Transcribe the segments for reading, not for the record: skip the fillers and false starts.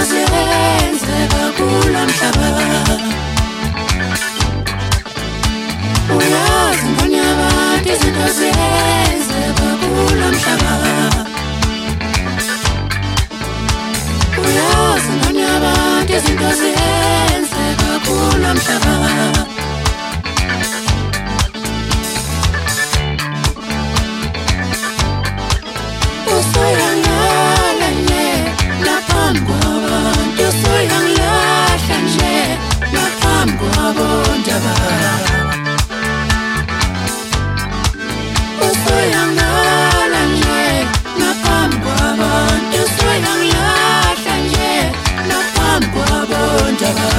ziyenzeka kulo mhlaba. Uyazi ngani abantu izinto ziyenzeka kulo mhlaba. Uyazi ngani abantu izinto ziyenzeka kulo mhlaba. Usoyangala nje naphambi kwabantu, usoyangilahla nje naphambi kwabondaba. Usoyangala nje naphambi kwabantu, usoyangilahla nje naphambi kwabondaba.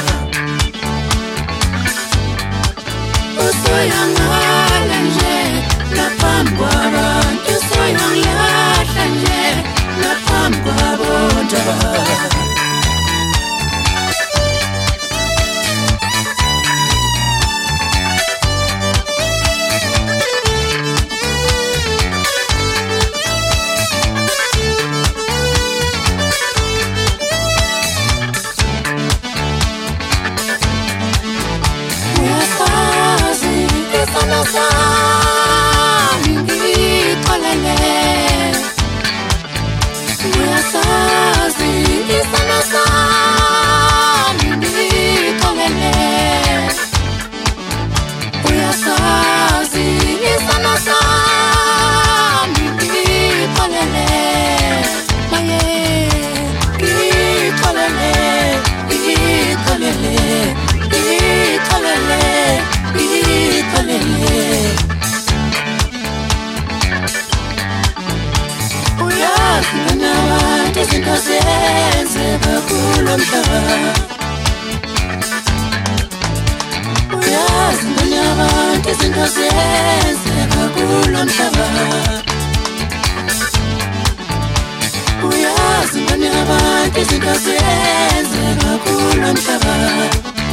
Usoyangala nje naphambi kwabantu, usoyangilahla nje naphambi kwabondaba. Uyasazi isandla sami ngixolele. Uyasazi isandla sami ngixolele. Uyasazi isandla sami ngixolele. Maye ngixolele, ngixolele, ngixolele, ngixolele. Uyazi ngani abantu izinto ziyenzeka kulo mhlaba. Uyazi ngani abantu izinto ziyenzeka kulo mhlaba. Uyazi ngani abantu izinto ziyenzeka kulo mhlaba.